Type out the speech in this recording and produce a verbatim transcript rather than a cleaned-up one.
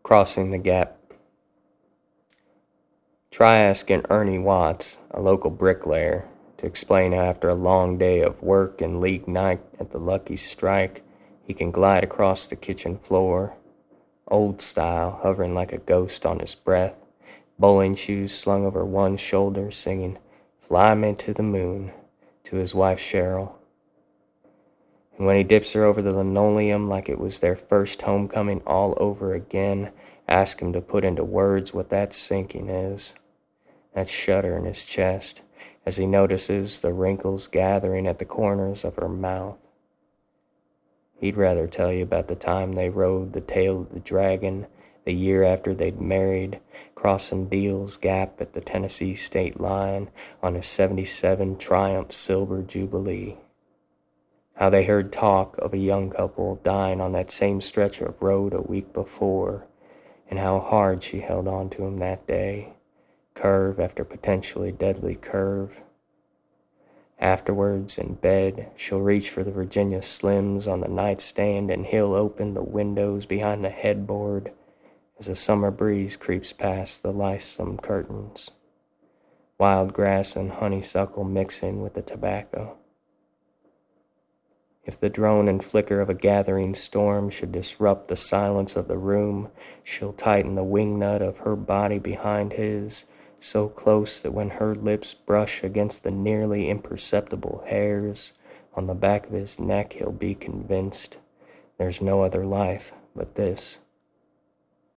Crossing the Gap. Try asking Ernie Watts, a local bricklayer, to explain how after a long day of work and league night at the Lucky Strike, he can glide across the kitchen floor, old style, hovering like a ghost on his breath, bowling shoes slung over one shoulder, singing "Fly Me to the Moon" to his wife Cheryl. And when he dips her over the linoleum like it was their first homecoming all over again, ask him to put into words what that sinking is, that shudder in his chest as he notices the wrinkles gathering at the corners of her mouth. He'd rather tell you about the time they rode the tail of the dragon the year after they'd married, crossing Deal's Gap at the Tennessee state line on his seventy-seven Triumph Silver Jubilee. How they heard talk of a young couple dying on that same stretch of road a week before, and how hard she held on to him that day, curve after potentially deadly curve. Afterwards, in bed, she'll reach for the Virginia Slims on the nightstand, and he'll open the windows behind the headboard as a summer breeze creeps past the lissome curtains, wild grass and honeysuckle mixing with the tobacco. If the drone and flicker of a gathering storm should disrupt the silence of the room, she'll tighten the wingnut of her body behind his, so close that when her lips brush against the nearly imperceptible hairs on the back of his neck, he'll be convinced there's no other life but this.